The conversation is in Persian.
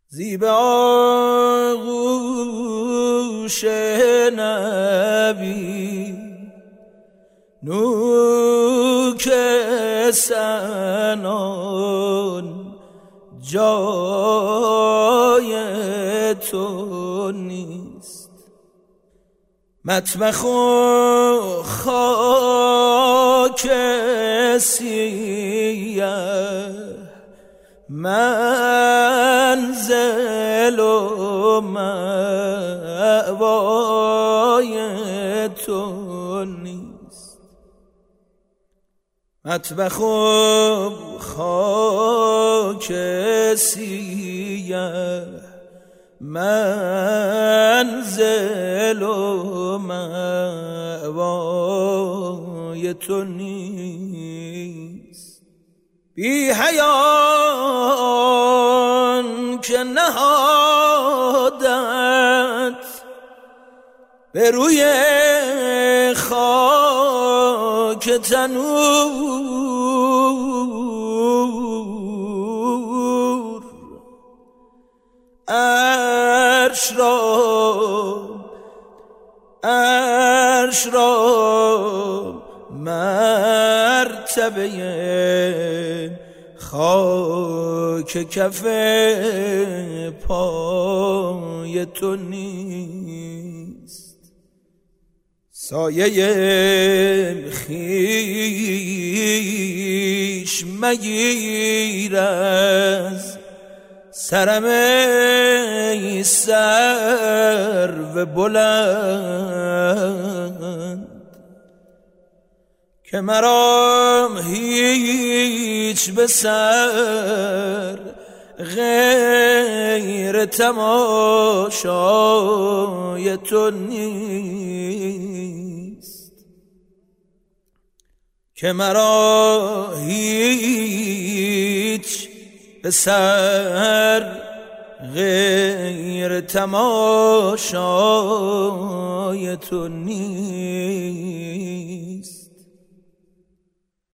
زیبا آغوش نبی نوک سنان جای تو نیست. مطبخ و خاک سیه منزل و مأوای تو نیست. مطبخ و خاک سیه منزل و مأوای تو نیست. بی حیان که نهادت به روی خاک تنور عرش را مرتبه خاک کف پای تو نیست. سایه خویش مگیر از سرم ای سرو بلند که مرا هیچ به سر غیر تماشای تو نیست. که مرا هیچ به سر غیر تماشای تو نیست.